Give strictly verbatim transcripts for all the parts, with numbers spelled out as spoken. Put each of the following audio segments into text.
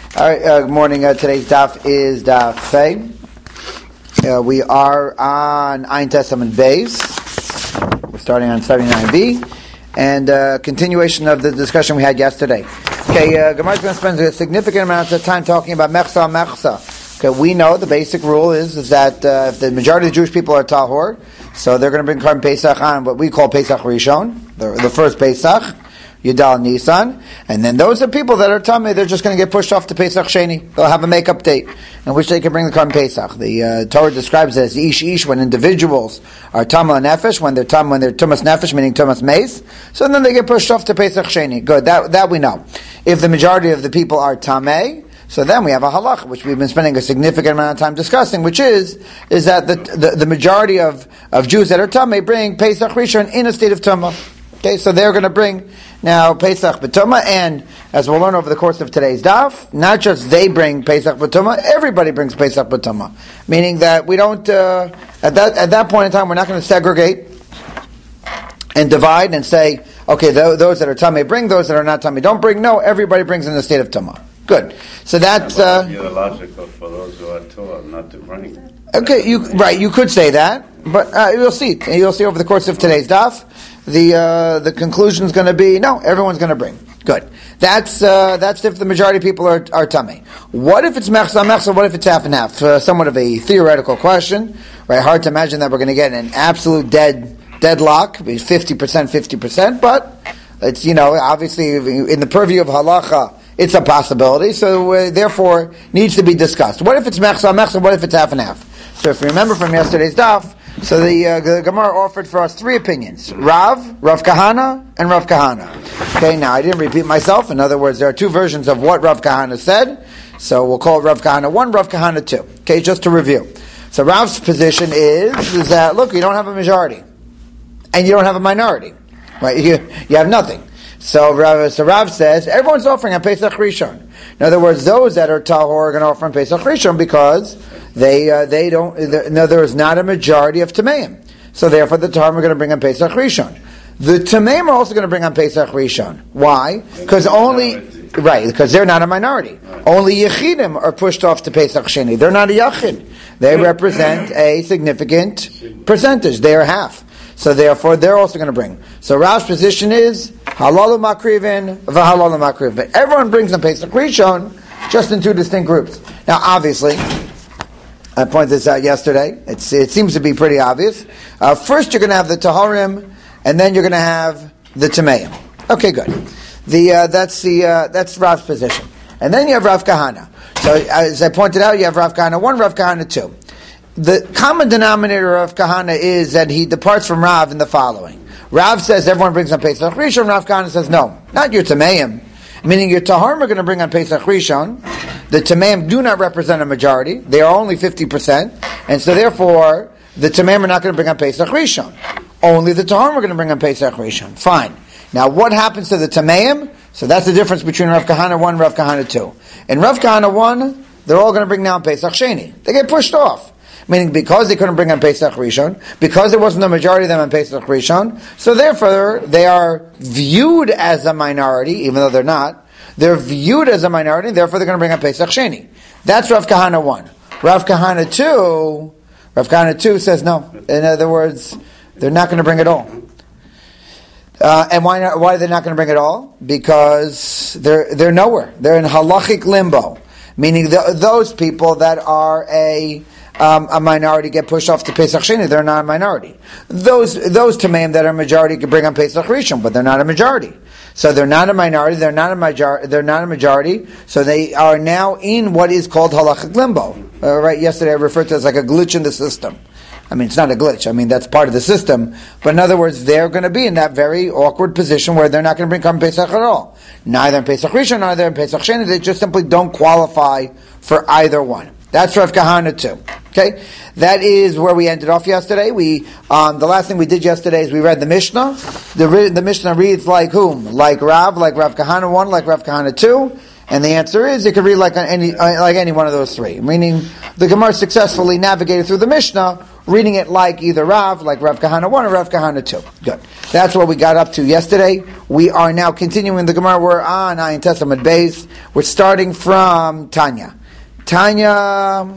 All right, uh, good morning. Uh, today's daf is daf Fei. Uh, we are on Ein Testament base. We're starting on seventy-nine b, and uh, continuation of the discussion we had yesterday. Okay, uh, Gemara is going to spend a significant amount of time talking about mechsa mechsa. Okay, we know the basic rule is, is that uh, if the majority of the Jewish people are tahor, so they're going to bring Karban Pesach on what we call Pesach Rishon, the, the first Pesach. Yudal Nisan, and then those are people that are tummy, they're just going to get pushed off to Pesach Sheni. They'll have a makeup date in which they can bring the Karban Pesach. The uh, Torah describes it as ish ish when individuals are tamah nefesh, when they're tam when they're tumas nefesh, meaning tumas mace. So then they get pushed off to Pesach Sheni. Good, that that we know. If the majority of the people are tameh, so then we have a halach, which we've been spending a significant amount of time discussing, which is is that the the, the majority of, of Jews that are tameh bring Pesach Rishon in a state of tumah. Okay, so they're going to bring now Pesach B'tumah, and as we'll learn over the course of today's daf, not just they bring Pesach B'tumah, everybody brings Pesach B'tumah. Meaning that we don't, uh, at that at that point in time, we're not going to segregate and divide and say, okay, th- those that are Tameh bring, those that are not Tameh don't bring. No, everybody brings in the state of Tumah. Good. So that's uh, ideological for those who are Torah not to bring. Okay, you right, you could say that, but uh, you'll see. You'll see over the course of today's daf. The uh, the conclusion is going to be no, everyone's going to bring. Good. That's uh, that's if the majority of people are are tummy. What if it's mechsa mechsa? What if it's half and half? Uh, somewhat of a theoretical question, right? Hard to imagine that we're going to get an absolute dead deadlock, fifty percent, fifty percent. But it's you know obviously in the purview of halacha, it's a possibility. So uh, therefore, needs to be discussed. What if it's mechsa mechsa? What if it's half and half? So if you remember from yesterday's daf. So the, uh, the Gemara offered for us three opinions: Rav, Rav Kahana, and Rav Kahana. Okay, now I didn't repeat myself. In other words, there are two versions of what Rav Kahana said. So we'll call it Rav Kahana one, Rav Kahana two. Okay, just to review. So Rav's position is is that look, you don't have a majority, and you don't have a minority, right? You you have nothing. So Rav, so Rav says everyone's offering on Pesach Rishon. In other words, those that are tahor are going to offer on Pesach Rishon because they uh, they don't. No, there is not a majority of tameim. So therefore, the tahor are going to bring on Pesach Rishon. The tameim are also going to bring on Pesach Rishon. Why? Because only right because they're not a minority. Only yechidim are pushed off to Pesach Sheni. They're not a yachid. They represent a significant percentage. They are half. So therefore, they're also going to bring. So Rav's position is halalu makrivin v'halalu makrivin. But everyone brings on Pesach Rishon, just in two distinct groups. Now, obviously, I pointed this out yesterday. It's, it seems to be pretty obvious. Uh, first, you're going to have the taharim, and then you're going to have the tameim. Okay, good. The uh, that's the uh, that's Rav's position, and then you have Rav Kahana. So, as I pointed out, you have Rav Kahana one, Rav Kahana two. The common denominator of Kahana is that he departs from Rav in the following. Rav says everyone brings on Pesach Rishon. Rav Kahana says no, not your Tameim. Meaning your Taharim are going to bring on Pesach Rishon. The Tameim do not represent a majority. They are only fifty percent. And so therefore, the Tameim are not going to bring on Pesach Rishon. Only the Taharim are going to bring on Pesach Rishon. Fine. Now what happens to the Tameim? So that's the difference between Rav Kahana one and Rav Kahana two. In Rav Kahana one, they're all going to bring down Pesach Sheni. They get pushed off. Meaning because they couldn't bring on Pesach Rishon, because there wasn't a majority of them on Pesach Rishon, so therefore they are viewed as a minority, even though they're not. They're viewed as a minority, and therefore they're going to bring on Pesach Sheni. That's Rav Kahana one. Rav Kahana two, Rav Kahana two says no. In other words, they're not going to bring it all. Uh, and why not, why are they not going to bring it all? Because they're they're nowhere. They're in halachic limbo, meaning the, those people that are a Um, a minority get pushed off to Pesach Sheni. They're not a minority. Those those Tameim that are a majority can bring on Pesach Rishon, but they're not a majority. So they're not a minority. They're not a majority. They're not a majority. So they are now in what is called halachic limbo. Uh, right? Yesterday I referred to it as like a glitch in the system. I mean, it's not a glitch. I mean, that's part of the system. But in other words, they're going to be in that very awkward position where they're not going to bring Karban Pesach at all. Neither in Pesach Rishon, neither in Pesach Sheni. They just simply don't qualify for either one. That's Rav Kahana too. Okay, that is where we ended off yesterday. We um, the last thing we did yesterday is we read the Mishnah. The the Mishnah reads like whom? Like Rav, like Rav Kahana one, like Rav Kahana two. And the answer is it could read like any like any one of those three. Meaning the Gemara successfully navigated through the Mishnah reading it like either Rav, like Rav Kahana one or Rav Kahana two. Good. That's what we got up to yesterday. We are now continuing the Gemara. We're on Ayin Testament base. We're starting from Tanya. Tanya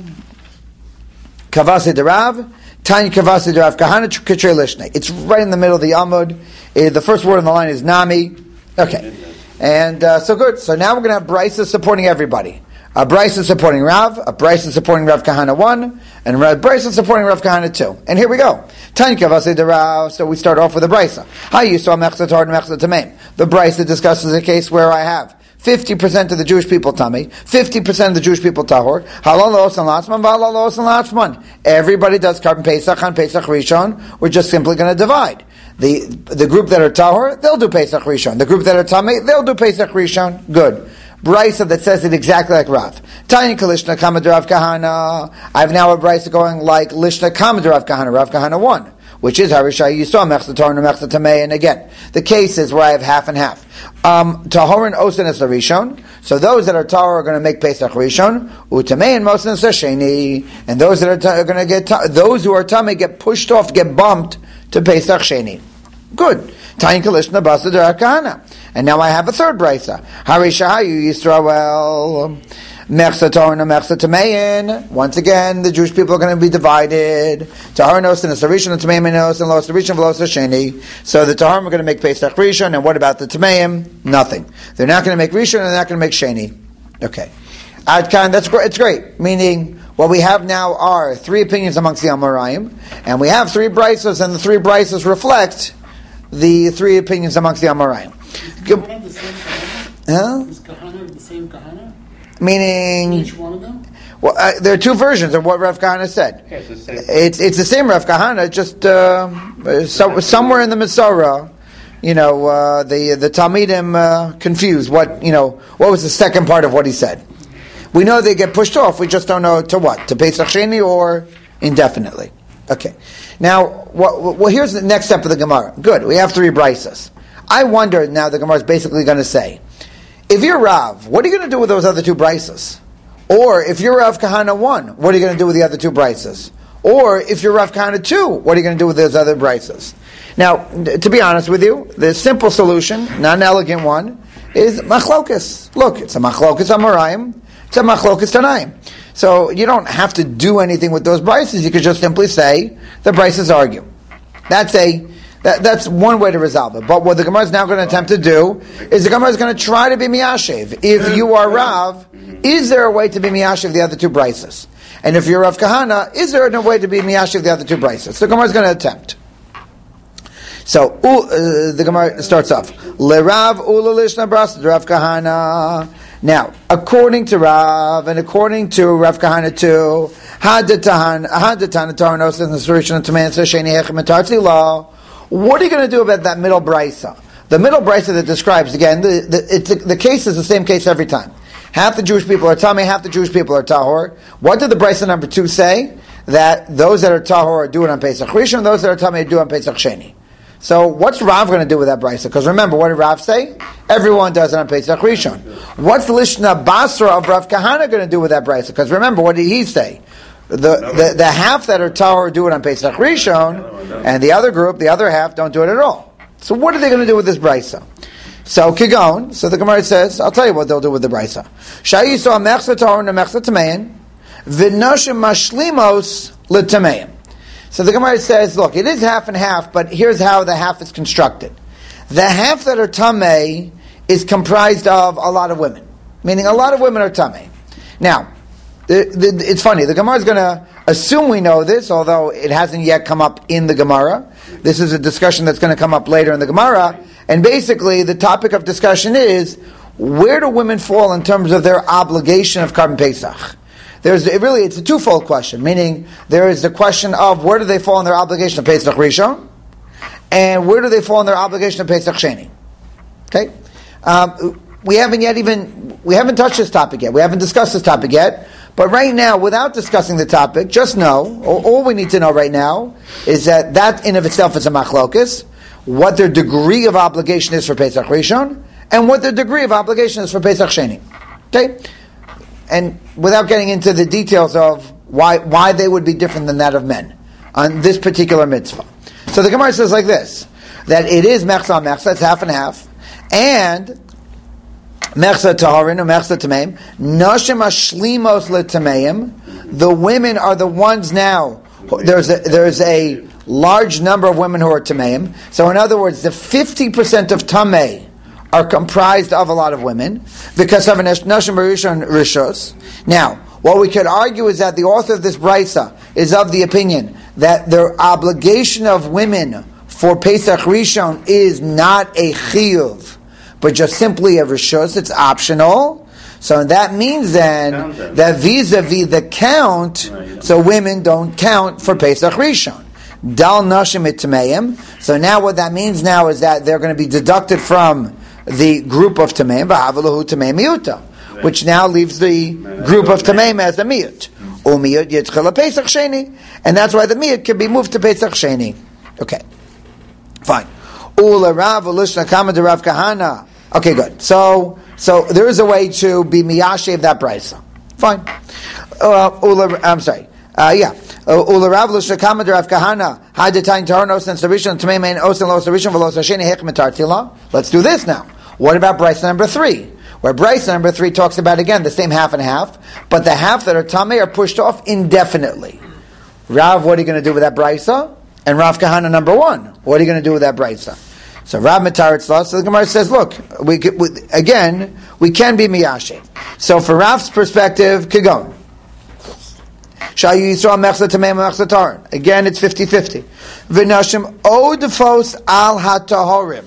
Kavase de Rav. Tanya Kavase de Rav Kahana Kitrei Lishne. It's right in the middle of the Amud. Uh, the first word on the line is Nami. Okay. And uh, so good. So now we're going to have Brisa supporting everybody. A Brisa supporting Rav, a Brisa supporting Rav Kahana one, and a Brisa supporting Rav Kahana two. And here we go. Tanya Kavase de Rav. So we start off with a Brisa. How you saw Mechza Tar and Mechza Tameim. The Brisa discusses a case where I have fifty percent of the Jewish people Tami, fifty percent of the Jewish people Tahor, Halalos and Latzman, Valalos and Latzman. Everybody does Carbon Pesach on Pesach Rishon. We're just simply going to divide. The the group that are Tahor, they'll do Pesach Rishon. The group that are Tami, they'll do Pesach Rishon. Good. Brisa that says it exactly like Rav. Tanya Kalishna Kamad Rav Kahana. I have now a Brisa going like Lishna Kamad Rav Kahana, Rav Kahana one, which is Harishai Yisrael Mechza Torah and Mechza Tamei. And again, the case is where I have half and half. Um, Tahor and Osin is the Rishon. So those that are Tahor are going to make Pesach Rishon. Utamei and Mosin is the Sheni. And those that are, ta- are going to get ta- those who are Tamei get pushed off, get bumped to Pesach Sheni. Good. Tanya Kalishna Basa Rav Kahana. And now I have a third brisa. Harishahayu Yisrael Mechza Torah and Mechza Tamein. Once again, the Jewish people are going to be divided. Tahar Nos and Rishon and Tameim Nos and Los Rishon Velos Sheni. So the Tahar are going to make Pesach Rishon, and what about the Tameim? Nothing. They're not going to make Rishon, and they're not going to make Sheni. Okay, Adkan. That's great. It's great. Meaning, what we have now are three opinions amongst the Amoraim, and we have three brisas, and the three brisas reflect the three opinions amongst the Amoraim. Is Kahana the same Kahana? Huh? Is Kahana the same Kahana? Meaning, Each one of them? Well, uh, there are two versions of what Rav Kahana said. Yeah, it's the same. It's it's the same Rav Kahana, just uh, so, somewhere in the Masorah, you know, uh, the the Talmidim uh, confused what you know what was the second part of what he said. We know they get pushed off. We just don't know to what, to Pesach Sheni or indefinitely. Okay. Now, what, well, here's the next step of the Gemara. Good. We have three brisas. I wonder now. The Gemara is basically going to say, if you're Rav, what are you going to do with those other two brisas? Or if you're Rav Kahana one, what are you going to do with the other two brisas? Or if you're Rav Kahana two, what are you going to do with those other brisas? Now, to be honest with you, the simple solution, not an elegant one, is machlokas. Look, it's a machlokas Amoraim, it's a machlokas Tanaim. So you don't have to do anything with those brisas. You could just simply say the brisas argue. That's a that, that's one way to resolve it. But what the Gemara is now going to attempt to do is the Gemara is going to try to be miyashiv. If you are Rav, is there a way to be miyashiv the other two brisas? And if you're Rav Kahana, is there a way to be miyashiv the other two brisas? So the Gemara is going to attempt. So uh, the Gemara starts off. Lerav ulalishna brasa Rav Kahana. Now, according to Rav and according to Rav Kahana too, hadatan hadatan tarnos and the solution of Tamansa Sheni Hechem and Tarzila. What are you going to do about that middle brisa? The middle brisa that describes again, the the, it's the the case is the same case every time. Half the Jewish people are Tamei, half the Jewish people are Tahor. What did the brisa number two say? That those that are Tahor are doing on Pesach Rishon, those that are Tamei are doing on Pesach Sheni. So what's Rav going to do with that brisa? Because remember, what did Rav say? Everyone does it on Pesach Rishon. What's Lishna Basra of Rav Kahana going to do with that brisa? Because remember, what did he say? The, the the half that are Tahor do it on Pesach Rishon, and the other group, the other half, don't do it at all. So what are they going to do with this brisa? So Kigon, so the Gemara says, I'll tell you what they'll do with the brisa. Shayiso mechza Tahor and mechza Tamein, v'noshim mashlimos l'Tamein. So the Gemara says, look, it is half and half, but here's how the half is constructed. The half that are Tamei is comprised of a lot of women, meaning a lot of women are Tamei. Now, the, the, it's funny, the Gemara is going to assume we know this, although it hasn't yet come up in the Gemara. This is a discussion that's going to come up later in the Gemara, and basically the topic of discussion is, where do women fall in terms of their obligation of Karban Pesach? There's it really it's a twofold question, meaning there is the question of where do they fall in their obligation of Pesach Rishon, and where do they fall in their obligation of Pesach Sheni. Okay, um, we haven't yet even we haven't touched this topic yet. We haven't discussed this topic yet. But right now, without discussing the topic, just know all, all we need to know right now is that that in of itself is a machlokus. What their degree of obligation is for Pesach Rishon, and what their degree of obligation is for Pesach Sheni. Okay. And without getting into the details of why why they would be different than that of men. on this particular mitzvah. So the Gemara says like this, that it is mechsa mechsa, it's half and half, and mechsa taharin or mechsa tameim, nashim ashlimos letameim, the women are the ones now, there's a, there's a large number of women who are tameim, so in other words, the fifty percent of tamei are comprised of a lot of women, because of nashim rishon rishos. Now, what we could argue is that the author of this brisa is of the opinion that the obligation of women for Pesach Rishon is not a chiyuv, but just simply a rishus. It's optional. So that means then that vis-a-vis the count, so women don't count for Pesach Rishon. Dal nashim itmeim. So now what that means now is that they're going to be deducted from the group of tameim, ba'avalahu tameim miyuta, which now leaves the group of tameim as a miyut. Umiyut yitzchel Pesach Sheni, and that's why the miyut can be moved to Pesach Sheni. Okay, fine. Ula Rav Lishna Kama de Rav Kahana. Okay, good. So, so there is a way to be miyashev that brisa. Fine. Uh, Ula, I'm sorry. Uh, yeah. Ula Rav Lishna Kama de Rav Kahana. Hadatain Tarnos and Sarishon Tameim and Osen Lo Sarishon Velo Sheni Hek Metartila. Let's do this now. What about brisa number three? Where Bryce number three talks about, again, the same half and half, but the half that are tamei are pushed off indefinitely. Rav, what are you going to do with that Brysa? And Rav Kahana number one, what are you going to do with that Brysa? So Rav Mataritz, so the Gemara says, look, we, we again, we can be miyashe. So for Rav's perspective, Kigon. Shayu Yisrael Mechza Tamei Mechza Taran. Again, it's fifty-fifty. V'nashim odefos al hatahorim.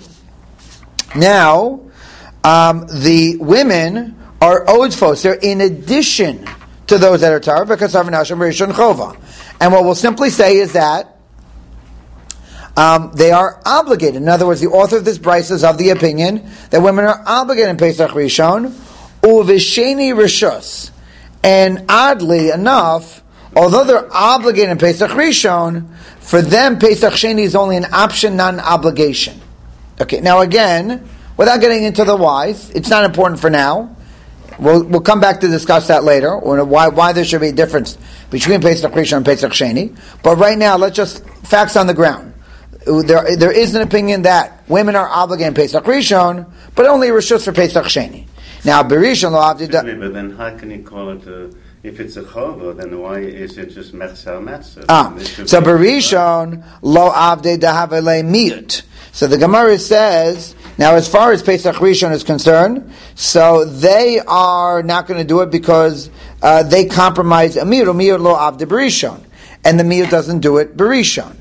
Now, Um, the women are odfos. They're in addition to those that are tar, because of nashim rishon chova. And what we'll simply say is that um, they are obligated. In other words, the author of this brisa is of the opinion that women are obligated in Pesach Rishon, uvisheni rishos. And oddly enough, although they're obligated in Pesach Rishon, for them Pesach Sheni is only an option, not an obligation. Okay, now again, without getting into the whys, it's not important for now. We'll, we'll come back to discuss that later, or why, why there should be a difference between Pesach Rishon and Pesach Sheni. But right now, let's just facts on the ground. There, there is an opinion that women are obligated in Pesach Rishon, but only rishus for Pesach Sheni. Now, Berishon lo avdi. But then, how can you call it a? If it's a chova, then why is it just mechsa mechsa? Ah, so Berishon lo avdi dahavele miyut. So the Gemara says, now as far as Pesach Rishon is concerned, so they are not going to do it because uh, they compromise a miyut, miyut lo avdi berishon, and the miyut doesn't do it berishon.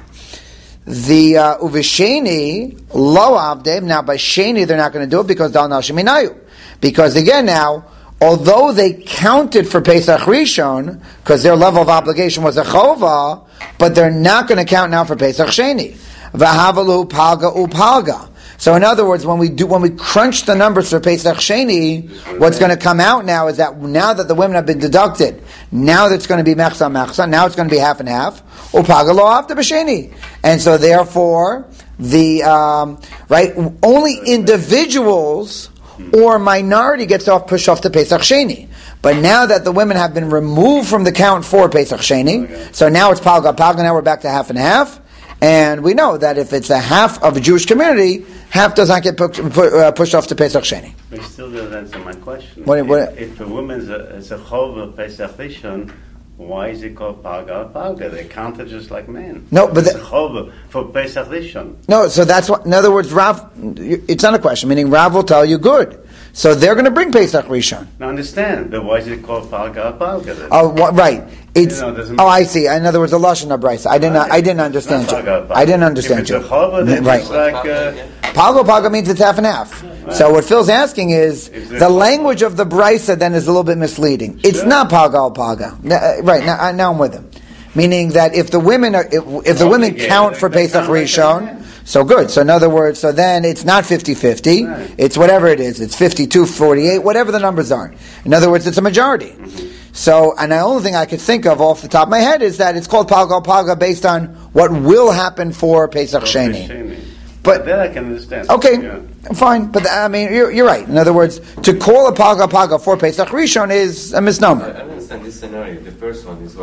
The uh, uvisheni lo avdi, now by sheni they're not going to do it because dal nashim inayu. Because again now, although they counted for Pesach Rishon, because their level of obligation was a chova, but they're not going to count now for Pesach Sheni. V'havalu palga upalga. So in other words, when we do, when we crunch the numbers for Pesach Sheni, what's going to come out now is that now that the women have been deducted, now that's going to be mechsa mechsa, now it's going to be half and half. Upalga lo after b'sheni. And so therefore, the, um, right, only individuals or minority gets off, pushed off to Pesach Sheni. But now that the women have been removed from the count for Pesach Sheni, okay. So now it's palga palga, now we're back to half and half. And we know that if it's a half of a Jewish community, half does not get pu- pu- uh, pushed off to Pesach Sheni. But still doesn't answer my question. What, what, if, if a woman's a, is a chov Pesach Rishon, why is it called palga palga? They counted just like men. No, but it's the, a chov for Pesach Rishon. No, so that's what. In other words, Rav, it's not a question. Meaning Rav will tell you good. So they're going to bring Pesach Rishon. I understand, but why is it called palga palga? Then? Oh, what, right. It's you know, oh, I see. In other words, a lashon habrisa. I didn't. Right. I didn't understand you. I didn't understand if you. It's a chava, then right. It's like uh, palga palga means it's half and half. Right. So what Phil's asking is the language of the brisa then is a little bit misleading. It's sure. not palga palga. Right now, now I'm with him. Meaning that if the women are, if, if the women count for Pesach Rishon. So good. So in other words, so then it's not fifty-fifty. Right. It's whatever it is. It's fifty-two forty-eight, whatever the numbers are. In other words, it's a majority. Mm-hmm. So, and the only thing I could think of off the top of my head is that it's called Palga Palga based on what will happen for Pesach Sheni. But that I can understand. Okay, yeah. Fine. But I mean, you're, you're right. In other words, to call a Palga Palga for Pesach Rishon is a misnomer. I understand this scenario. The first one is what?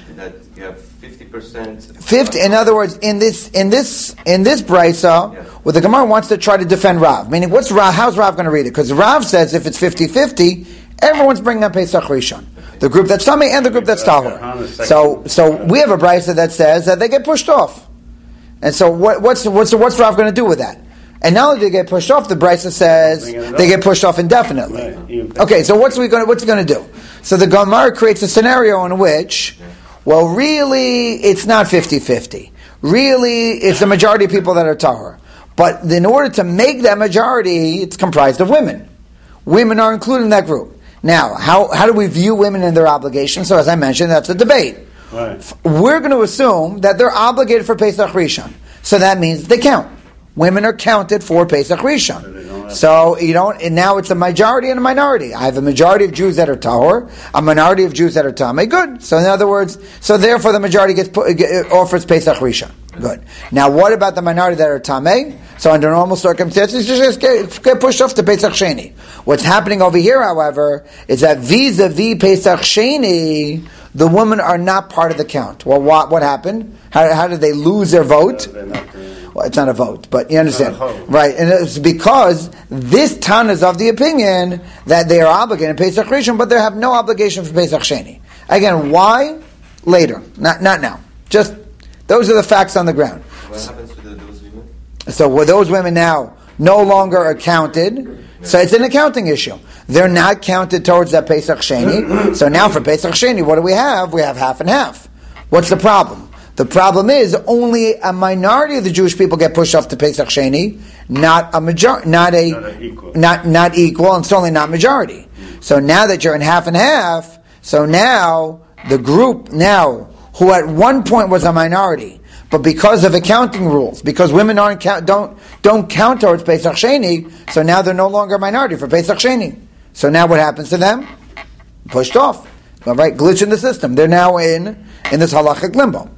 that you have fifty percent. Fifty. In other words, in this in this in this brisa, yeah. well, the Gemara wants to try to defend Rav. Meaning, what's Rav? How's Rav going to read it? Because Rav says if it's fifty-fifty, everyone's bringing up Pesach Rishon. The group that's Tamei and the group that's Tahor. So, so we have a brisa that says that they get pushed off. And so, what, what's what's what's Rav going to do with that? And now that they get pushed off, the brisa says they get pushed off indefinitely. Okay, so what's we going what's he going to do? So the Gemara creates a scenario in which, well, really, it's not fifty-fifty. Really, it's the majority of people that are Tahor. But in order to make that majority, it's comprised of women. Women are included in that group. Now, how, how do we view women and their obligations? So as I mentioned, that's a debate. Right. We're going to assume that they're obligated for Pesach Rishon. So that means they count. Women are counted for Pesach Rishon. So, you don't, and now it's a majority and a minority. I have a majority of Jews that are Tahor, a minority of Jews that are Tamei. Good. So in other words, so therefore the majority gets put, get, offers Pesach Rishon. Good. Now what about the minority that are Tamei? So under normal circumstances, you just get, get pushed off to Pesach Sheni. What's happening over here, however, is that vis-a-vis Pesach Sheni, the women are not part of the count. Well, what, what happened? How, how did they lose their vote? Well, it's not a vote, but you understand. Right, and it's because this Tan is of the opinion that they are obligated in Pesach Rishon, but they have no obligation for Pesach Sheni. Again, why? Later. Not not now. Just, those are the facts on the ground. What happens to the, those women? So well, those women now no longer are counted, so it's an accounting issue. They're not counted towards that Pesach Sheni. So now for Pesach Sheni, what do we have? We have half and half. What's the problem? The problem is only a minority of the Jewish people get pushed off to Pesach Sheni, not a major, not a, not equal. not not equal, and certainly not majority. So now that you're in half and half, so now the group now who at one point was a minority, but because of accounting rules, because women aren't count, don't don't count towards Pesach Sheni, so now they're no longer a minority for Pesach Sheni. So now what happens to them? Pushed off. All right, glitch in the system. They're now in in this halachic limbo.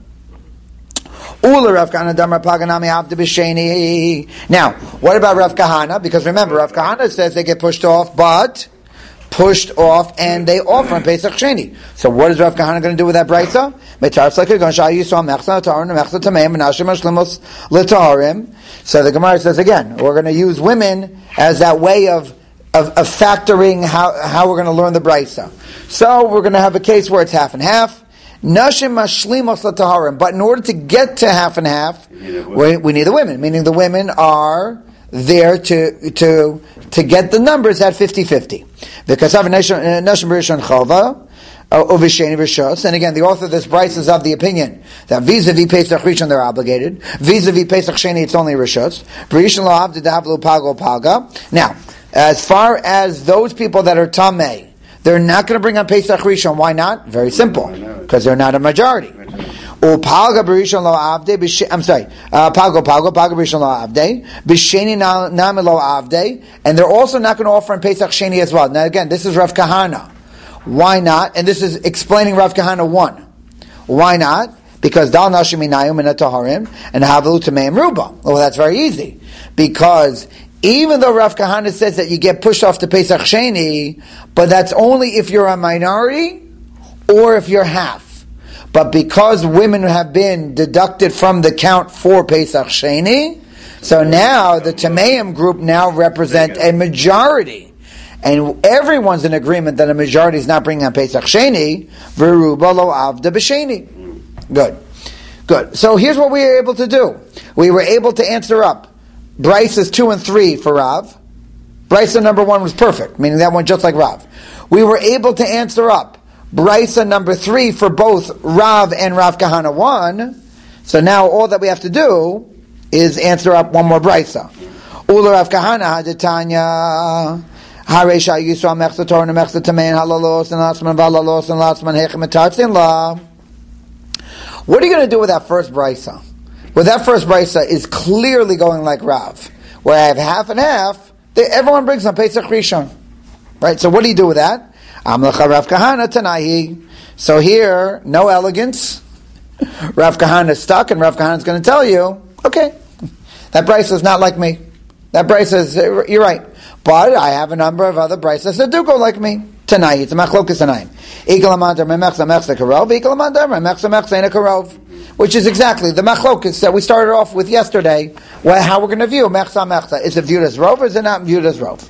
Now, what about Rav Kahana? Because remember, Rav Kahana says they get pushed off, but pushed off, and they offer on Pesach Sheni. So what is Rav Kahana going to do with that brayso? So the Gemara says again, we're going to use women as that way of of, of factoring how, how we're going to learn the brayso. So we're going to have a case where it's half and half. Nashim mashlimos lataharim, but in order to get to half and half, we, we need the women. Meaning the women are there to to to get the numbers at fifty-fifty. Because of nashim rishon chova ovisheni rishos, and again, the author of this brayso is of the opinion that vis-a-vis Pesach Rishon they're obligated, vis-a-vis Pesach Sheni it's only rishos. Rishon lo avdi davlu pago paga. Now, as far as those people that are tamei, they're not going to bring on Pesach Rishon. Why not? Very simple. Because they're not a majority. I'm sorry. Palgo, palgo, palgo Rishon lo avde. B'sheni nami lo avde. And they're also not going to offer in Pesach Sheni as well. Now again, this is Rav Kahana. Why not? And this is explaining Rav Kahana one. Why not? Because Dal Nashim Inayim and Taharim and Havlu Tameim Ruba. Well, that's very easy. Because even though Rav Kahana says that you get pushed off to Pesach Sheni, but that's only if you're a minority or if you're half. But because women have been deducted from the count for Pesach Sheni, so now the Tameim group now represent a majority. And everyone's in agreement that a majority is not bringing on Pesach Sheni. V'ruba lo avda b'sheni. Good. Good. So here's what we were able to do. We were able to answer up Braises two and three for Rav. Brisa number one was perfect, meaning that one just like Rav. We were able to answer up Brisa number three for both Rav and Rav Kahana one. So now all that we have to do is answer up one more Brisa. Ula Rav Kahana hadetanya haresha yisra mechza torah mechza tamein halalos and latzman valalos and latzman hechem etatzin la. What are you going to do with that first Brisa? Well, that first brisa is clearly going like Rav, where I have half and half. They, everyone brings on Pesach Rishon, right? So what do you do with that? Amlecha Rav Kahana Tanahi. So here, no elegance. Rav Kahana is stuck, and Rav Kahana is going to tell you, okay, that brisa is not like me. That brisa is, you're right. But I have a number of other brisas that do go like me. Tonight, it's a machlokas tonight. Ikalamandar memechza mechza karov, ikalamandar memechza mechza karov, which is exactly the machlokas that we started off with yesterday. Well, how we're going to view mechza mechza? Is it viewed as rov or is it not viewed as rov?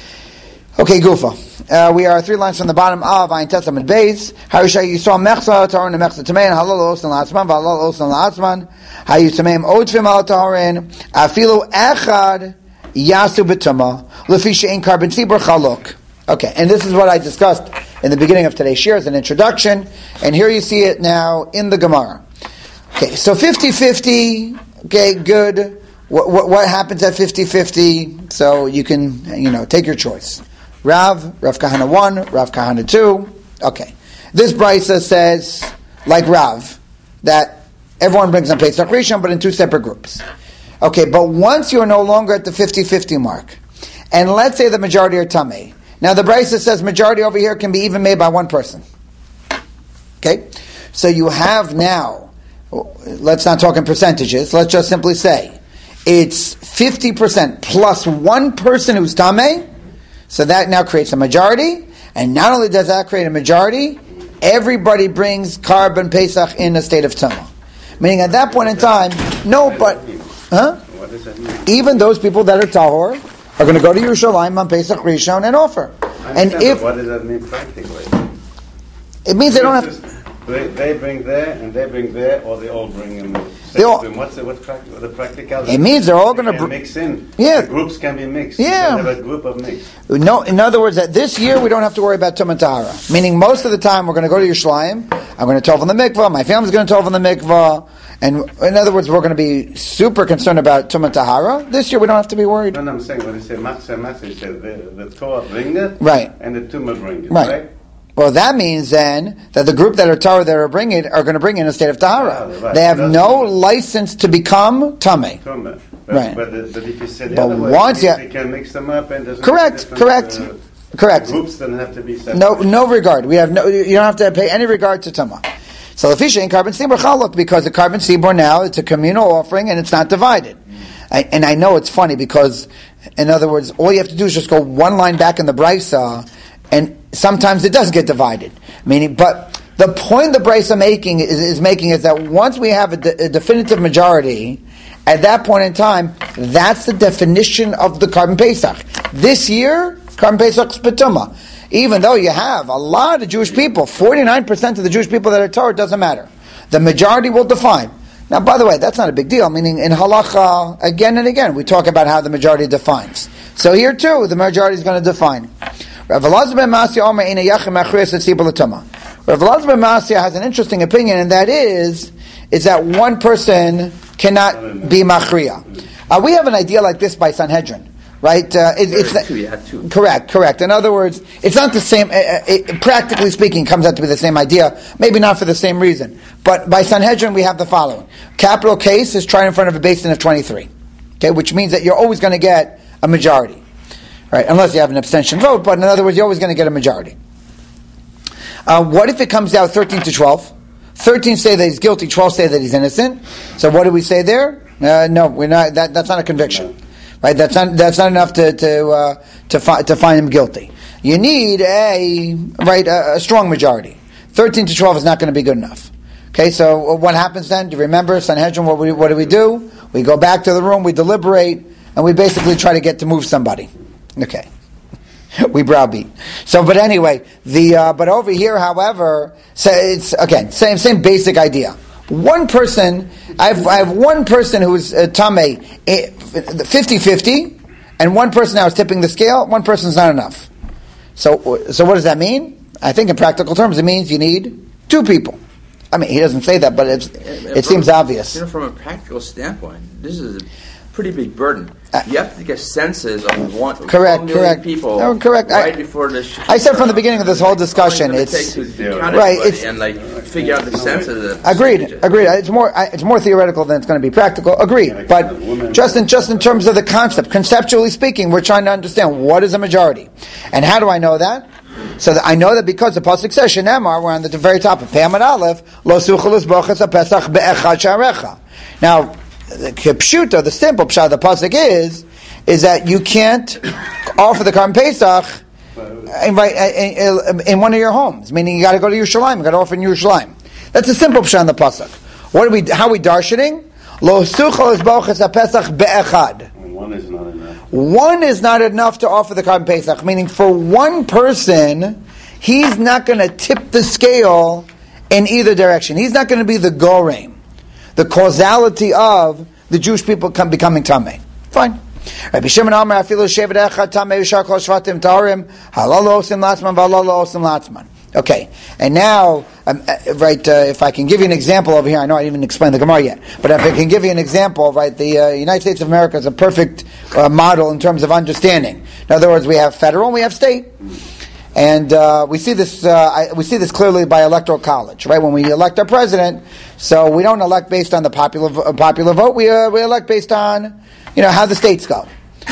Okay, Gufa. Uh, we are three lines from the bottom of Ayin Testament base. How you saw mechza taharin mechza tamein halal osan la'atzman v'halal osan la'atzman. How you tameim otfim al taharin afilu echad yasu b'tuma lefi she'ein carbon tzibur chaluk. Okay, and this is what I discussed in the beginning of today's shir as an introduction, and here you see it now in the Gemara. Okay, so fifty-fifty, okay, good. What, what, what happens at fifty-fifty? So you can, you know, take your choice. Rav, Rav Kahana one, Rav Kahana two. Okay, this brisa says, like Rav, that everyone brings on Pesach Rishon, but in two separate groups. Okay, but once you're no longer at the fifty-fifty mark, and let's say the majority are Tameh. Now the brisa says majority over here can be even made by one person. Okay? So you have now, let's not talk in percentages, let's just simply say, it's fifty percent plus one person who's Tameh, so that now creates a majority, and not only does that create a majority, everybody brings Karban Pesach in a state of Tumah. Meaning at that point in time, no, but, huh? What does that mean? Even those people that are Tahor are going to go to Yerushalayim on Pesach Rishon and offer. And if what does that mean practically? It means they don't have. They, they bring there and they bring there, or they all bring in. They all, what's the, what's practical, the practicality? It means they're all they going to br- mix in. Yeah, the groups can be mixed. Yeah, you can have a group of mix. No, in other words, that this year we don't have to worry about Tumah Tahara. Meaning, most of the time we're going to go to Yerushalayim. I'm going to tov on the mikvah. My family's going to tov on the mikvah. And in other words, we're going to be super concerned about Tumah Tahara. This year we don't have to be worried. No, no, I'm saying when they say matzah, matzah, they say the, the Torah bring it, right, and the Tumah bring it, right. right? Well, that means then that the group that are Torah that are bringing it are going to bring in a state of Tahara. Oh, right. They have That's no true. license to become Tameh. Tumah. But, Right. But, the, but if you say the But other way, once you- you can mix them up and there's Correct, no correct, uh, correct. Groups don't have to be separate. No, no regard. We have no. You don't have to pay any regard to Tumah. So the ain't carbon sibor chaluk, because the carbon sibor now it's a communal offering and it's not divided. I, and I know it's funny because, in other words, all you have to do is just go one line back in the brisa, and sometimes it does get divided. Meaning, but the point the brisa making is, is making is that once we have a, de, a definitive majority, at that point in time, that's the definition of the carbon pesach. This year, carbon pesach is betuma. Even though you have a lot of Jewish people, forty-nine percent of the Jewish people that are Torah, it doesn't matter. The majority will define. Now, by the way, that's not a big deal. Meaning, in halacha, again and again, we talk about how the majority defines. So here too, the majority is going to define. Rav Elazar ben Masya Omer Eina Yachim Achrias Etzibur L'Tumah. Rav Elazar ben Masya has an interesting opinion, and that is, is that one person cannot be machriya. Uh, we have an idea like this by Sanhedrin. Right? Uh, it, it's two, yeah, two. Correct, correct. In other words, it's not the same, uh, it, practically speaking, it comes out to be the same idea, maybe not for the same reason. But by Sanhedrin, we have the following. Capital case is tried in front of a basin of twenty-three. Okay, which means that you're always going to get a majority. Right? Unless you have an abstention vote, but in other words, you're always going to get a majority. Uh, what if it comes out thirteen to twelve? thirteen say that he's guilty, twelve say that he's innocent. So what do we say there? Uh, no, we're not, that, that's not a conviction. Right, that's not that's not enough to to uh, to, fi- to find him guilty. You need a right a, a strong majority. Thirteen to twelve is not going to be good enough. Okay, so what happens then? Do you remember Sanhedrin? What we what do we do? We go back to the room, we deliberate, and we basically try to get to move somebody. Okay, we browbeat. So, but anyway, the uh, but over here, however, so it's again same same basic idea. One person, I have, I have one person who is uh, Tameh, fifty-fifty, and one person now is tipping the scale, one person is not enough. So, so what does that mean? I think in practical terms it means you need two people. I mean, he doesn't say that, but it's, it seems a, obvious. You know, from a practical standpoint, this is a pretty big burden. Uh, you have to get census of one, correct, one million correct. people No, correct. right I, before the sh- I said from the beginning of this whole discussion, it's to, to count right. everybody It's and like figure out the census. agreed. Agreed. It's more. It's more theoretical than it's going to be practical. Agreed. But just in just in terms of the concept, conceptually speaking, we're trying to understand what is a majority, and how do I know that? So that I know that because the pasuk says Shenemar, we're on the very top of Pei Amud Aleph, Lo suchalus bochas haPesach be'echad sharecha. Now, the pshuta, the simple pshat of the pasuk is, is that you can't offer the Karban Pesach in, right, in, in one of your homes, meaning you got to go to Yerushalayim, you got to offer in Yerushalayim. That's a simple pshat in the pasuk. What are we? How are we darshaning? Lo suchol esboches haPesach be'echad. One is not enough. One is not enough to offer the carbon Pesach, meaning for one person, he's not going to tip the scale in either direction. He's not going to be the gorem, the causality of the Jewish people come, becoming tamei. Fine. Rabbi Shimon Amar afilu shevet echad tamei u'shar kol shvatim taharim halal lo osim latzman v'halal lo osim latzman. Okay, and now, um, uh, right, uh, if I can give you an example over here, I know I didn't even explain the Gemara yet, but if I can give you an example, right, the uh, United States of America is a perfect uh, model in terms of understanding. In other words, we have federal and we have state. And uh, we see this uh, I, we see this clearly by electoral college, right? When we elect our president, so we don't elect based on the popular uh, popular vote. We uh, we elect based on, you know, how the states go.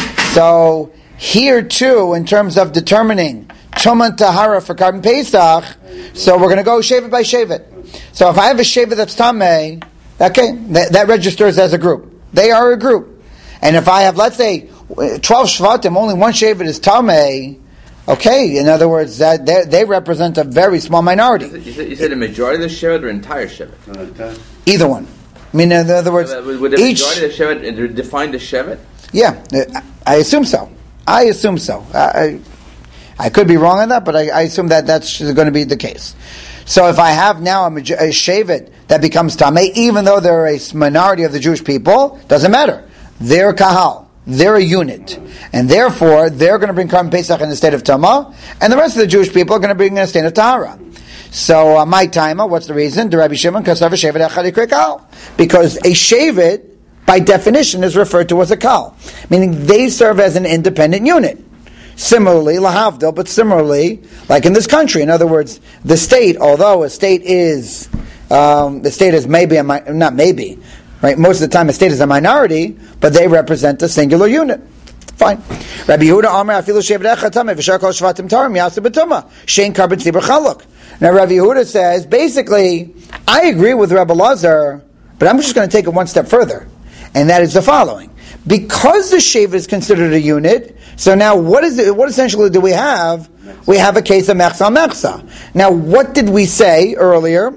So here too, in terms of determining Tuma Tahara for carbon Pesach, so we're going to go shevet by shevet. So if I have a shevet that's Tamei, okay, that, that registers as a group. They are a group. And if I have, let's say, twelve Shvatim, only one shevet is Tamei. Okay, in other words, that they, they represent a very small minority. You said, you said a majority of the shevet or entire shevet? Either one. I mean, in other words, uh, would the each majority of the shevet define the shevet? Yeah, I assume so. I assume so. I, I could be wrong on that, but I, I assume that that's going to be the case. So if I have now a, a shevet that becomes tamei, even though they're a minority of the Jewish people, doesn't matter. They're kahal. They're a unit. And therefore, they're going to bring Karban Pesach in the state of Tama, and the rest of the Jewish people are going to bring in a state of Tahara. So, uh, my timer, what's the reason? The Rabbi Shimon, because a shevet echad ikra kal. Because a shevet, by definition, is referred to as a kal. Meaning, they serve as an independent unit. Similarly, lahavdil, but similarly, like in this country, in other words, the state, although a state is, um, the state is maybe, a mi- not maybe, right? Most of the time a state is a minority, but they represent a singular unit. Fine. Rabbi Yehuda Amar afilu shevet echad tamei v'shar kol shvatim taharim yaseh b'tumah shein carbon tzibur chaluk. Now Rabbi Yehuda says, basically, I agree with Rabbi Lazar, but I'm just going to take it one step further. And that is the following. Because the shevet is considered a unit, so now what is it, what essentially do we have? We have a case of mechsa mechsa. Now what did we say earlier?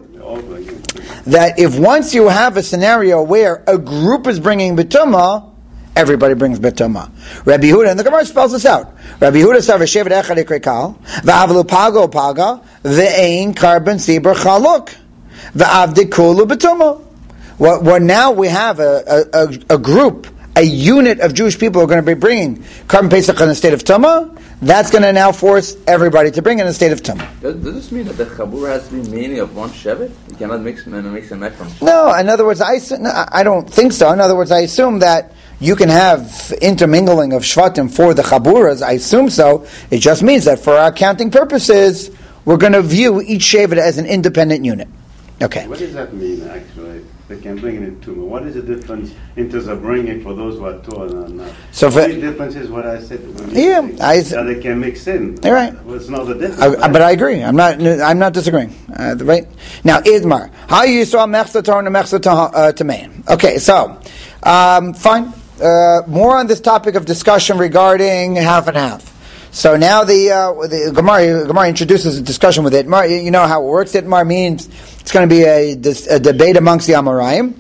That if once you have a scenario where a group is bringing betuma, everybody brings betuma. Rabbi Yehuda, and the Gemara spells this out. Rabbi Yehuda said, "V'shevet echad ikra kal, v'avlu pago paga, v'ein carbon sibur chaluk, v'avdi kulu betuma." Well, well, now we have a, a, a, a group, a unit of Jewish people who are going to be bringing carbon Pesach in the state of Tumah. That's going to now force everybody to bring in the state of Tumah. Does, does this mean that the chabur has to be mainly of one shevet? You cannot mix mix and match from shevet? No, in other words, I, I don't think so. In other words, I assume that you can have intermingling of shvatim for the chaburas. I assume so. It just means that for our counting purposes, we're going to view each shevet as an independent unit. Okay. What does that mean, actually? They can bring it in Tumah. What is the difference in terms of bringing it for those who are Torah and not? So the only difference is what I said. Yeah, I, that they can mix in. You're right. Well, it's not the difference. I, right? But I agree. I'm not. I'm not disagreeing. Uh, right now, Idmar, how you saw mechsa Torah and mechsa tamein? Okay, so um, fine. Uh, more on this topic of discussion regarding half and half. So now the uh, the Gemara, Gemara introduces a discussion with Itmar. You know how it works. Itmar means it's going to be a, a debate amongst the Amoraim.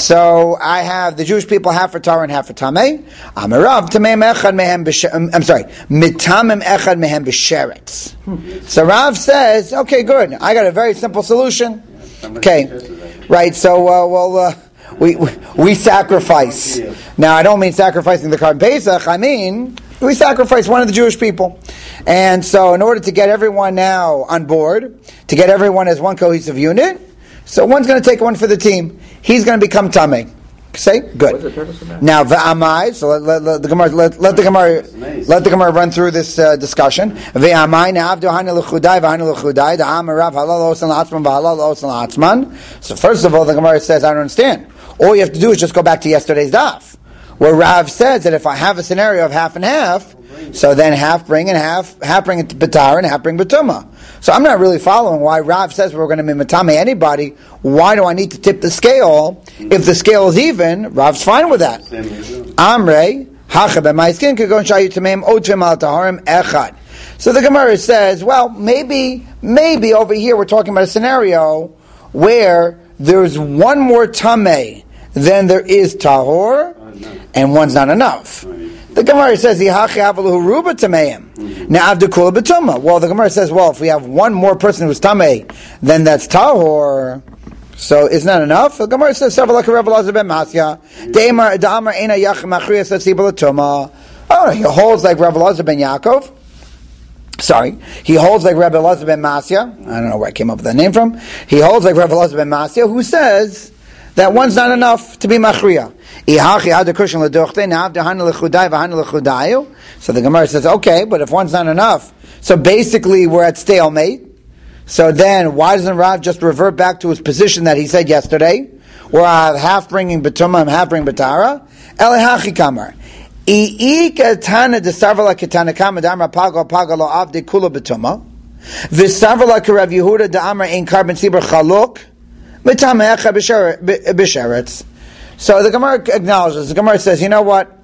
So I have the Jewish people half for Torah and half for Tamei. Amarav Tamei echad mehem. I'm sorry, mitamim echad mehem b'sheretz. So Rav says, okay, good. I got a very simple solution. Okay, right. So uh, well. Uh, We, we we sacrifice. Now, I don't mean sacrificing the Karban Pesach. I mean, we sacrifice one of the Jewish people. And so in order to get everyone now on board, to get everyone as one cohesive unit, so one's going to take one for the team. He's going to become Tamei. Say? Good. What's the purpose of that? Now, V'amai, so let, let, let the Gemara, let, let the Gemara, let the Gemara run through this uh, discussion. V'amai, na'avdu ha'nu l'chudai, v'ha'nu l'chudai, da'am arav halal osan l'hatzman, v'halal osan l'hatzman. So first of all, the Gemara says, I don't understand. All you have to do is just go back to yesterday's daf, where Rav says that if I have a scenario of half and half, so then half bring and half half bring it B'tar and half bring B'tumah. So I'm not really following why Rav says we're going to be Matame anybody. Why do I need to tip the scale? If the scale is even, Rav's fine with that. Amrei, So the Gemara says, well, maybe, maybe over here we're talking about a scenario where there's one more tameh than there is tahor, and one's not enough. The Gemara says, "Yihachi avalu ruba tameim." Now avdekula b'tumah. Well, the Gemara says, well, if we have one more person who's tameh, then that's tahor. So isn't that enough? The Gemara says, "Savalak Rav Elazar ben Masya, de'amar da'amar ena yach machrias atzibul tumah." Oh, he holds like Rav Elazar ben Yaakov. Sorry, he holds like Rav Elazar ben Masya. I don't know where I came up with that name from. He holds like Rav Elazar ben Masya, who says that one's not enough to be machriya. So the Gemara says, okay, but if one's not enough, so basically we're at stalemate. So then, why doesn't Rav just revert back to his position that he said yesterday, where I'm half bringing betuma, I'm half bringing betara? Elehachi kamar. Ii katana desavala katana kama damar pagal pagal lo avde kula betuma. Visavala karav Yehuda da'amar ein carbon sibur chaluk. Betama echa b'sheretz. So the Gemara acknowledges, the Gemara says, you know what?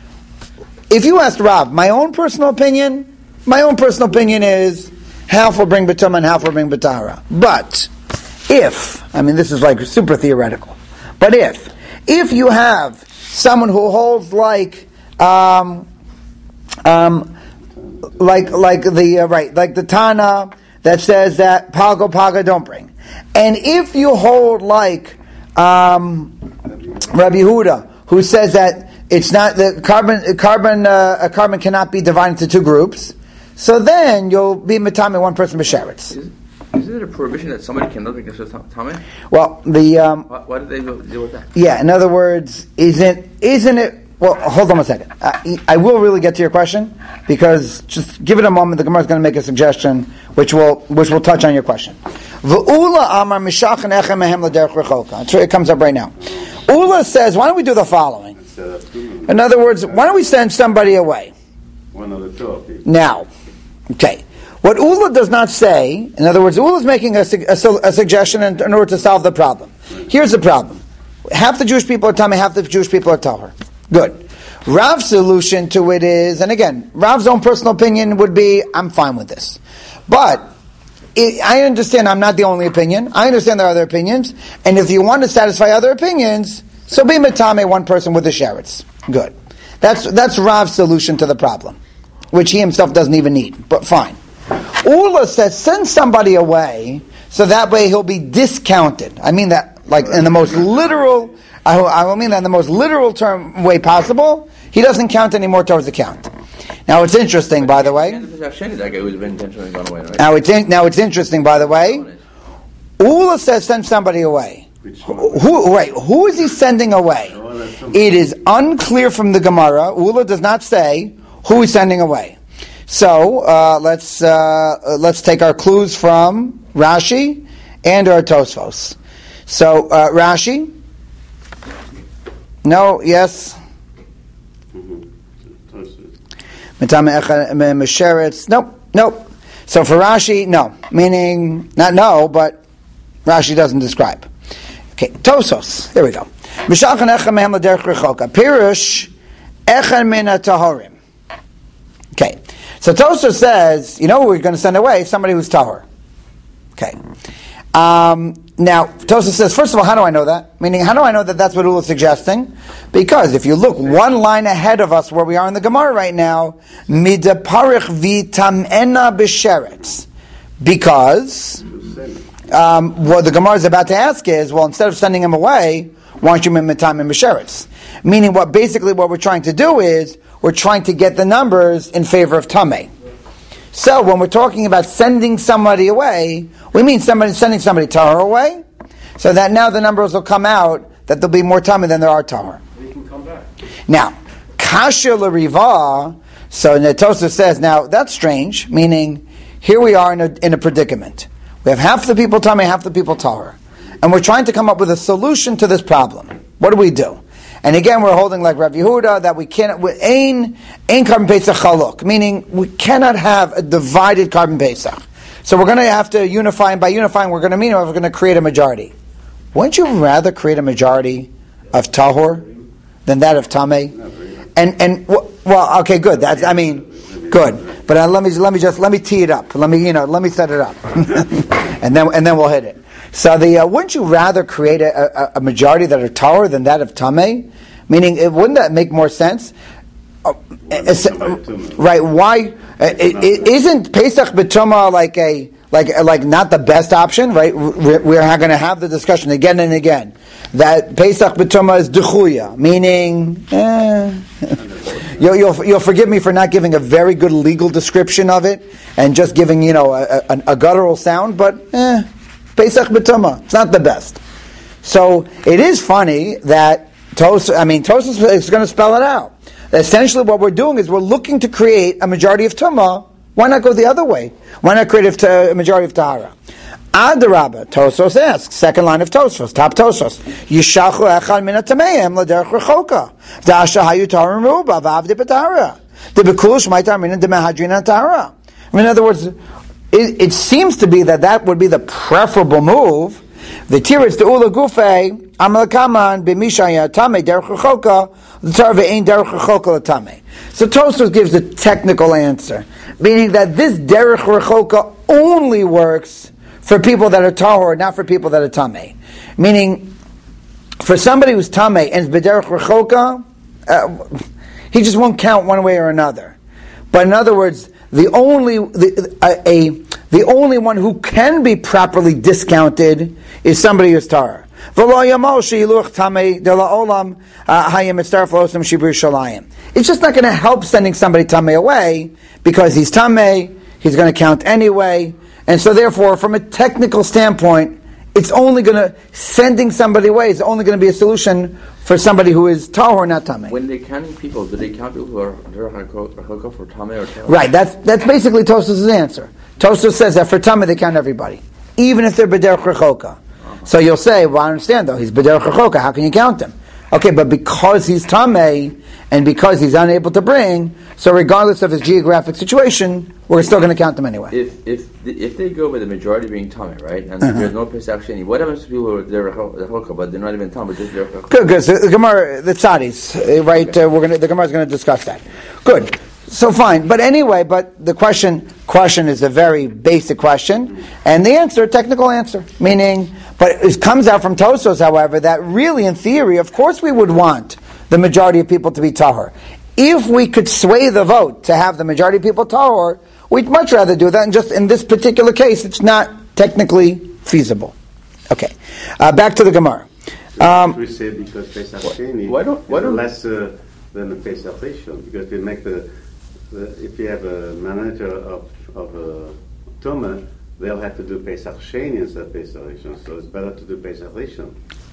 If you asked Rav, my own personal opinion, my own personal opinion is half will bring B'tumah and half will bring B'tahara. But if, I mean this is like super theoretical, but if, if you have someone who holds like, um, um, like, like the, uh, right, like the Tana that says that Pago Paga don't bring. And if you hold like, um, Rabbi Yehuda, who says that it's not the carbon, carbon, uh, a carbon cannot be divided into two groups. So then you'll be matame one person b'sheretz. Is, is it a prohibition that somebody cannot be considered tameh? Well, the um, why, why did they deal with that? Yeah, in other words, isn't isn't it? Well, hold on a second. I, I will really get to your question because just give it a moment. The Gemara is going to make a suggestion, which will which will touch on your question. V'ula amar mishachan echem mehem l'derech rechoka. It comes up right now. Ula says, why don't we do the following? In other words, why don't we send somebody away? One of the two. Now, okay. What Ula does not say, in other words, Ula is making a, a, a suggestion in, in order to solve the problem. Here's the problem. Half the Jewish people are Tameh, half the Jewish people are Tahor. Good. Rav's solution to it is, and again, Rav's own personal opinion would be, I'm fine with this. But, it, I understand I'm not the only opinion. I understand there are other opinions. And if you want to satisfy other opinions, so be Matame, one person with the sheretz. Good. That's, that's Rav's solution to the problem, which he himself doesn't even need. But fine. Ula says, send somebody away, so that way he'll be discounted. I mean that, like, in the most literal, I, I will mean that in the most literal term way possible. He doesn't count anymore towards the count. Now it's interesting, by the way. That guy who's been intentionally gone away, right? Now it's in, now it's interesting, by the way. Ula says, send somebody away. Who, who, wait, who is he sending away? It is unclear from the Gemara. Ula does not say who he's sending away. So uh, let's uh, let's take our clues from Rashi and our Tosfos. So uh, Rashi, no, yes. Nope, nope. So for Rashi, no, meaning not no, but Rashi doesn't describe. Okay, Tosos. There we go. Mishalchan echem mehem l'derech rechoka. Pirush echem min tahorim. Okay, so Tosos says, you know who we're going to send away? Somebody who's tahor. Okay. Um, now, Tosos says, first of all, how do I know that? Meaning, how do I know that that's what Ula is suggesting? Because if you look one line ahead of us where we are in the Gemara right now, midaparich vitamena b'sheretz. Because um, what the Gemara is about to ask is, well, instead of sending him away, why don't you make time in b'sheretz? Meaning, what basically what we're trying to do is, we're trying to get the numbers in favor of tameh. So when we're talking about sending somebody away, we mean somebody sending somebody tahor away, so that now the numbers will come out that there'll be more tameh than there are tahor. We can come back. Now, kasha l'riva. So Netosa says, now that's strange. Meaning, here we are in a in a predicament. We have half the people tameh, half the people tahor, and we're trying to come up with a solution to this problem. What do we do? And again, we're holding like Rav Yehuda that we cannot, ain, ain carbon pesach chaluk, meaning we cannot have a divided carbon pesach. So we're going to have to unify, and by unifying, we're going to mean we're going to create a majority. Wouldn't you rather create a majority of tahor than that of tameh? And and well, okay, good. That's I mean, good. but uh, let me let me just let me tee it up. Let me you know let me set it up, and then and then we'll hit it. So the uh, wouldn't you rather create a, a, a majority that are tahor than that of tamei? Meaning, it, wouldn't that make more sense? Uh, right? Why uh, it, it, isn't Pesach b'tumah like a like like not the best option? Right? We're, we're going to have the discussion again and again that Pesach b'tumah is dechuya, meaning. Eh, You'll, you'll, you'll forgive me for not giving a very good legal description of it and just giving, you know, a, a, a guttural sound, but eh, Pesach b'tumah, it's not the best. So it is funny that Tos, I mean, Tosfos is going to spell it out. Essentially what we're doing is we're looking to create a majority of tumah. Why not go the other way? Why not create a majority of tahara? Adarabba, Tosfos asks, second line of Tosfos, top Tosfos, Yishachu echad min hatameim l'derech rechoka, da'asha hayu taharim ruba, v'avdi b'tahara, d'bekul shmaitar min d'mehadrin tahara. In other words, it, it seems to be that that would be the preferable move. The tiritz de'ula gufei, amal kaman b'misha yatame derech rechoka, l'tar ve'ein derech rechoka l'tame. So Tosfos gives the technical answer, meaning that this derech rechoka only works for people that are tahor, not for people that are tamei. Meaning, for somebody who's tamei and is b'derech rechoka, uh, he just won't count one way or another. But in other words, the only the, a, a the only one who can be properly discounted is somebody who's tahor. It's just not going to help sending somebody tamei away because he's tamei. He's going to count anyway. And so therefore, from a technical standpoint, it's only going to, sending somebody away is only going to be a solution for somebody who is tahor, not tamei. When they're counting people, do they count people who are derech rechoka for tamei or tahor? Right, that's that's basically Tosfos' answer. Tosfos says that for tamei they count everybody, even if they're b'derech rechoka. Uh-huh. So you'll say, well, I understand though, he's b'derech rechoka, how can you count him? Okay, but because he's tamei, and because he's unable to bring, so regardless of his geographic situation, we're still going to count them anyway. If if the, if they go with the majority being tamei, right, and uh-huh. there's no Pesach Sheni, what happens to people who are derech rechoka, but they're not even tamei, just derech rechoka? Good, good. So the Gemara, the tzadis, right? Okay. Uh, we're going the Gemara is going to discuss that. Good. So fine, but anyway, but the question question is a very basic question, and the answer, technical answer, meaning, but it comes out from Tosfos, however, that really, in theory, of course, we would want the majority of people to be tahor. If we could sway the vote to have the majority of people tahor, we'd much rather do that. And just in this particular case, it's not technically feasible. Okay, uh, back to the Gemara. Um, we say because Pesach Sheni why don't why don't less uh, than the Pesach Rishon, because we make the, the if you have a manager of of a tumah, they'll have to do Pesach Sheni instead of Pesach Rishon, so it's better to do Pesach Rishon.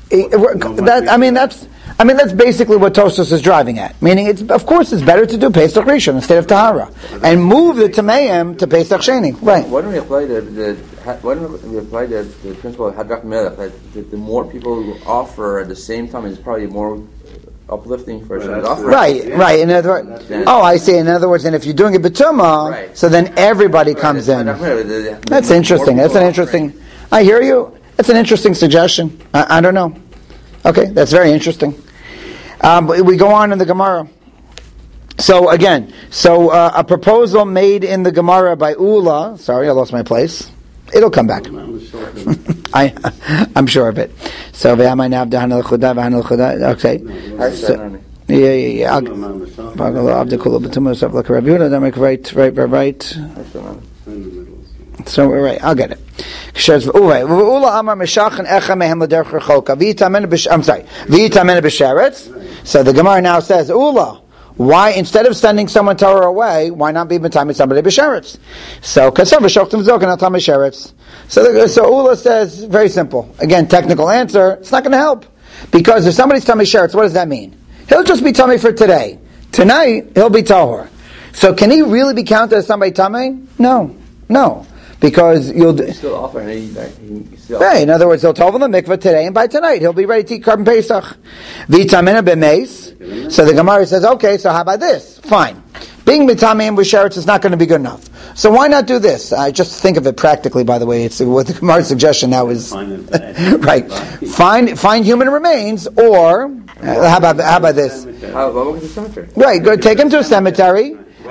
That, I mean, that's I mean that's basically what Tosfos is driving at. Meaning, it's of course it's better to do Pesach Rishon instead of Tahara and move the Tameim to Pesach Sheni. Right? Why don't we apply the, the why don't we apply the, the principle of Hadrak Melech that the, the more people who offer at the same time is probably more uplifting for well, offer. Right, yeah. right. In other words, oh, I see. In other words, and if you're doing it B'tumah, right. so then everybody right. comes in. That's interesting. That's an interesting. Offering. I hear you. That's an interesting suggestion. I, I don't know. Okay, that's very interesting. Um, but we go on in the Gemara. So again, so uh, a proposal made in the Gemara by Ula. Sorry, I lost my place. It'll come back. I, I'm sure of it. So, okay. So, yeah, yeah, yeah. Right, right, right, right. So we're right. I'll get it. I'm sorry. So the Gemara now says, Ula, why instead of sending someone Torah away, why not be b'tamid somebody b'sheretz? So kasav v'shoktim zok and atam b'sheretz. So the, so Ula says, very simple. Again, technical answer. It's not going to help because if somebody's tummy sheretz, what does that mean? He'll just be tummy for today. Tonight he'll be tahor. So can he really be counted as somebody tummy? No, no. Because you'll d- still offer any. Still yeah, in other words, he'll tell them the mikvah today, and by tonight he'll be ready to eat carbon pesach. V'tamina b'meis. So the Gemara says, okay, so how about this? Fine. Being mitamim b'sheretz is not going to be good enough. So why not do this? I just think of it practically. By the way, it's what the Gemara's suggestion now is right. Find find human remains, or uh, how about how about this? How about the cemetery? Right. Go take him to a cemetery.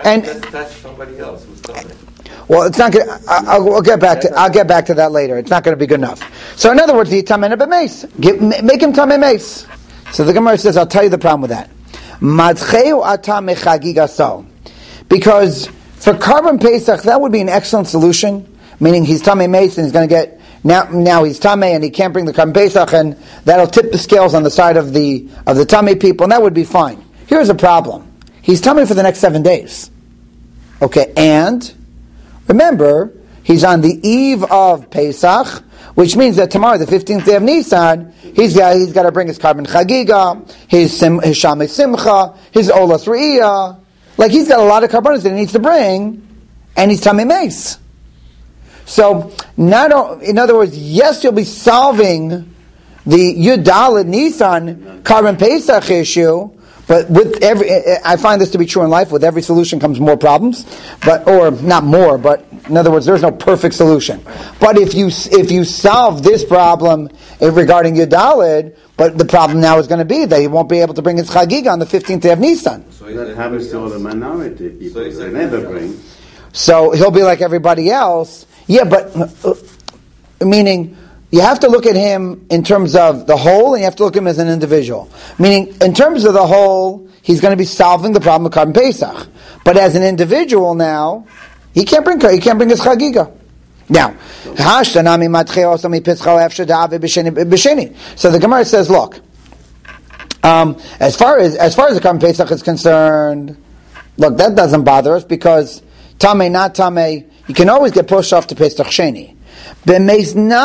And Let's touch somebody else who's coming. well, it's not. Gonna, I, I'll, I'll get back to. I'll get back to that later. It's not going to be good enough. So, in other words, the tamei b'meis, make him tamei meis. So the Gemara says, "I'll tell you the problem with that." Madcheu ata mechagiga so, because for Karban Pesach that would be an excellent solution. Meaning he's tamei meis and he's going to get now. Now he's tamei and he can't bring the Karban Pesach, and that'll tip the scales on the side of the of the tamei people, and that would be fine. Here's a problem: he's tamei for the next seven days. Okay, and remember, he's on the eve of Pesach, which means that tomorrow, the fifteenth day of Nisan, he's got, he's got to bring his Karban Chagiga, his, sim, his Shamei Simcha, his Olas Re'iyah. Like, he's got a lot of karbanos that he needs to bring, and he's Tamei Meis. So, not, in other words, yes, you'll be solving the Yud Daled Nisan Karban Pesach issue, but with every, I find this to be true in life. With every solution comes more problems, but or not more, but in other words, there's no perfect solution. But if you if you solve this problem regarding Yud Daled, but the problem now is going to be that he won't be able to bring his Chagiga on the fifteenth day of Nisan. So that happens to all the minority people. So they never bring. So he'll be like everybody else. Yeah, but uh, meaning. You have to look at him in terms of the whole, and you have to look at him as an individual. Meaning, in terms of the whole, he's going to be solving the problem of Karban Pesach. But as an individual now, he can't bring he can't bring his Chagiga. Now, so the Gemara says, look, um, as far as as far as the Karban Pesach is concerned, look, that doesn't bother us because Tamei, not Tamei, you can always get pushed off to Pesach Sheni. So the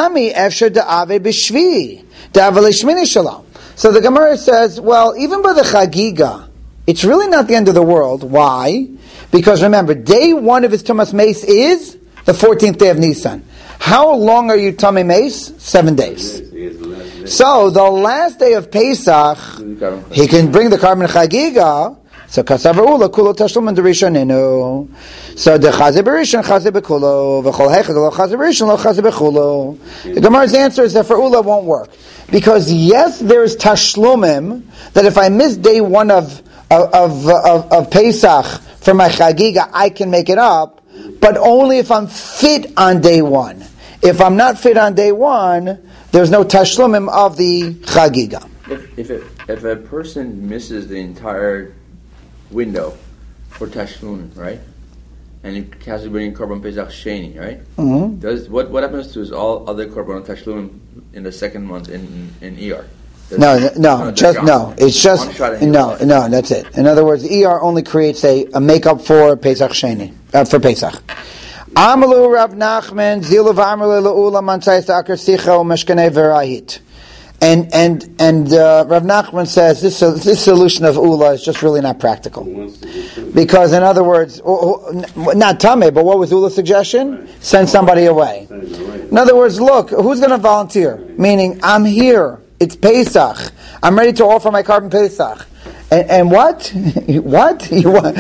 Gemara says, well, even by the Chagiga, it's really not the end of the world. Why? Because remember, day one of his Tumas Meis is the fourteenth day of Nisan. How long are you Tamei Meis? Seven days. So the last day of Pesach, he can bring the Karban Chagiga. So kasav ula kulo tashlum and derishaninu. So the chaze berishan chaze bekulo v'chol hechad lo chaze berishan lo chaze bekulo. The Gemara's answer is that for ula won't work because yes, there is tashlumim that if I miss day one of of of, of, of Pesach for my chagiga, I can make it up, but only if I'm fit on day one. If I'm not fit on day one, there's no tashlumim of the chagiga. If if, it, if a person misses the entire window for Tashlum, right? And he has to bring Karban Pesach Sheni, right? Mm-hmm. Does what what happens to his all other Karban Tashlum in the second month in in E R? Does no, no, no just no. It's just no, no. That's it. In other words, E R only creates a, a makeup for Pesach Sheni uh, for Pesach. Amalu Rav Nachman Zilu v'Amrle Leula Mansayis Akar Sicha Umeshkanei Verahit. And and and uh, Rav Nachman says this this solution of Ula is just really not practical, because in other words, not Tameh, but what was Ula's suggestion? Send somebody away. In other words, look, who's going to volunteer? Meaning, I'm here. It's Pesach. I'm ready to offer my Karban Pesach. And, and what? What? You want?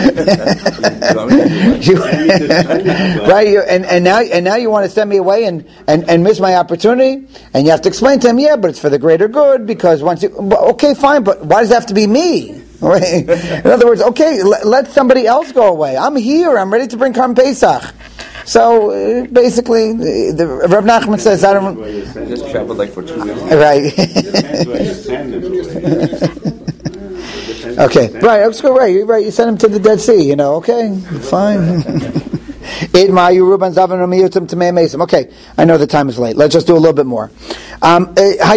you, right? You, and, and now, and now you want to send me away and, and, and miss my opportunity? And you have to explain to him, yeah, but it's for the greater good because once you, okay, fine, but why does it have to be me? Right? In other words, okay, let, let somebody else go away. I'm here. I'm ready to bring Karban Pesach. So uh, basically, the, the Rav Nachman says, I don't. Just traveled like for two weeks. Right. Okay, right, let's go right. Right, you send him to the Dead Sea, you know, okay, fine. Okay, I know the time is late. Let's just do a little bit more. Um, now,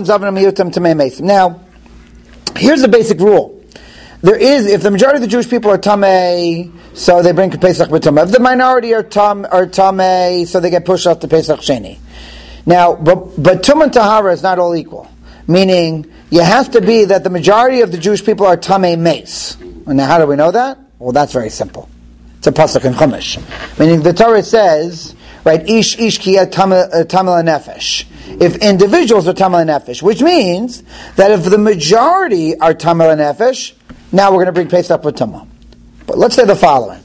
here's the basic rule. There is, if the majority of the Jewish people are Tamei, so they bring Pesach b'Tamei. If the minority are Tam are Tamei, so they get pushed off to Pesach Sheni. Now, but, but Tum and Tahara is not all equal. Meaning, you have to be that the majority of the Jewish people are Tamei Meis. And now, how do we know that? Well, that's very simple. It's a pasuk in Chumash. Meaning, the Torah says, right, Ish Ish Ki Tamei Nefesh. If individuals are Tamei Nefesh, which means that if the majority are Tamei Nefesh, now we're going to bring Pesach b'Tamah. But let's say the following.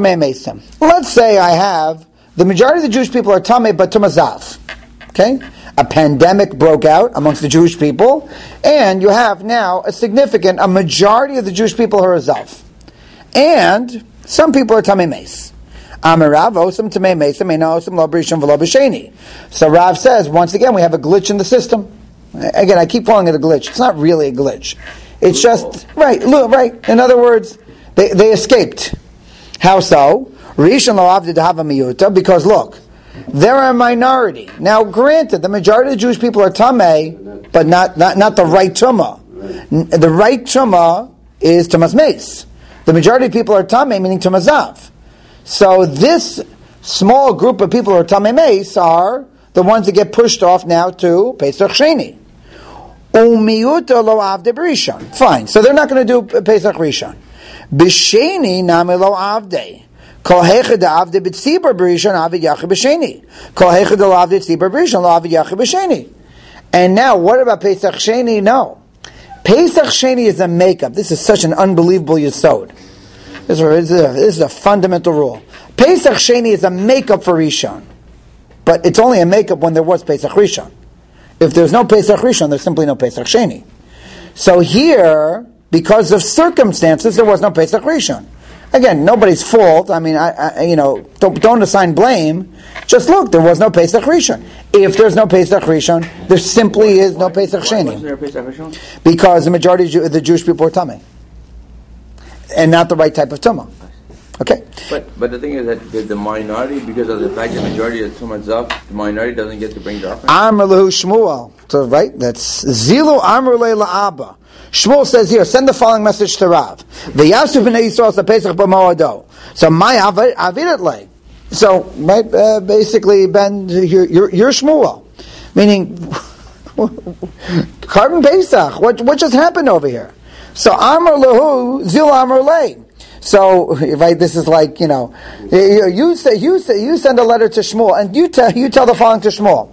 Let's say I have, the majority of the Jewish people are Tamei but Tumah Zav. Okay? a pandemic broke out amongst the Jewish people, and you have now a significant, a majority of the Jewish people who are Zav. And some people are Tamei Meis. Amarav osam Tamei Meis, Amena osam lo b'rishon v'lo b'sheni. So Rav says, once again, we have a glitch in the system. Again, I keep calling it a glitch. It's not really a glitch. It's just, right, look, right. In other words, they, they escaped. How so? Rishon lo avdi d'hava miyuta, because look, they're a minority. Now, granted, the majority of the Jewish people are Tamei, but not, not, not the right Tumah. The right Tumah is Tumas Meis. The majority of people are Tamei, meaning Tumas Zav. So this small group of people who are Tamei Meis are the ones that get pushed off now to Pesach Sheni. Umiyuta lo avde b'rishon. Fine. So they're not going to do Pesach Rishon. B'sheni nami lo avde. Kol hechad avde b'tzibar b'rishon avid yachid b'sheni. Kol hechad lo avde b'tzibar b'rishon lo avid yachid b'sheni. And now, what about Pesach Sheni? No. Pesach Sheni is a makeup. This is such an unbelievable yesod. This is, a, this is a fundamental rule. Pesach Sheni is a makeup for Rishon. But it's only a makeup when there was Pesach Rishon. If there's no Pesach Rishon, there's simply no Pesach Sheni. So here, because of circumstances, there was no Pesach Rishon. Again, nobody's fault. I mean, I, I you know, don't, don't assign blame. Just look, there was no Pesach Rishon. If there's no Pesach Rishon, there simply is no Pesach Sheni. Because the majority of the Jewish people are Tamei. And not the right type of Tumah. Okay? But but the thing is that the, the minority, because of the fact that the majority is Tumah Zav, the minority doesn't get to bring the offering? Amr lehu Shmuel. So, right? That's Zilu Amr le la'aba. Shmuel says here, send the following message to Rav. V'yasu b'nei Yisrael Pesach b'moado. So, my avidat le. So, right, uh, basically, Ben, you're, you're, you're Shmuel. Meaning, Carbon Pesach. What, what just happened over here? So, Amr lehu, Zil Amr le. So, right, this is like, you know, you, you say, you say, you send a letter to Shmuel, and you tell, you tell the following to Shmuel.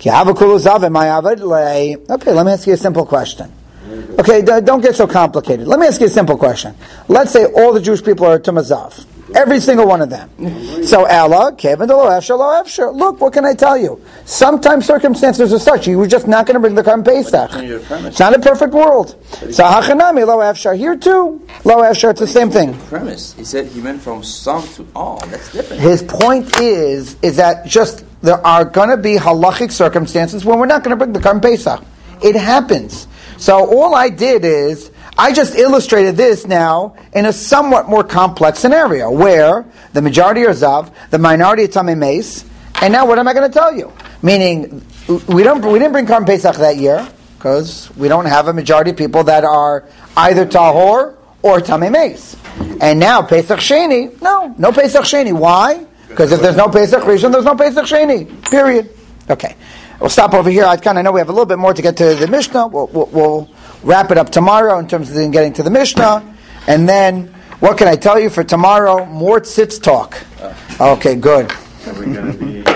Okay, let me ask you a simple question. Okay, don't get so complicated. Let me ask you a simple question. Let's say all the Jewish people are Tumah Zav. Every single one of them. So, Ella, Kevin, lo efshar, lo efshar. Look, what can I tell you? Sometimes circumstances are such, you were just not going to bring the Karm Pesach. It's not a perfect world. So, hachanami, lo efshar. Here too, lo efshar, it's the same thing. Premise. He said he meant from some to all. That's different. His point is, is that just, there are going to be halachic circumstances when we're not going to bring the Karm Pesach. It happens. So, all I did is, I just illustrated this now in a somewhat more complex scenario where the majority are Zav, the minority are Tamei Meis, and now what am I going to tell you? Meaning, we don't we didn't bring Karm Pesach that year because we don't have a majority of people that are either Tahor or Tamei Meis. And now Pesach Sheni, no, no Pesach Sheni. Why? Because if there's no Pesach Rishon, there's no Pesach Sheni. Period. Okay, we'll stop over here. I kind of know we have a little bit more to get to the Mishnah. We'll, we'll, we'll wrap it up tomorrow in terms of then getting to the Mishnah. And then, what can I tell you for tomorrow? More tzitz talk. Okay, good. Are we going to be...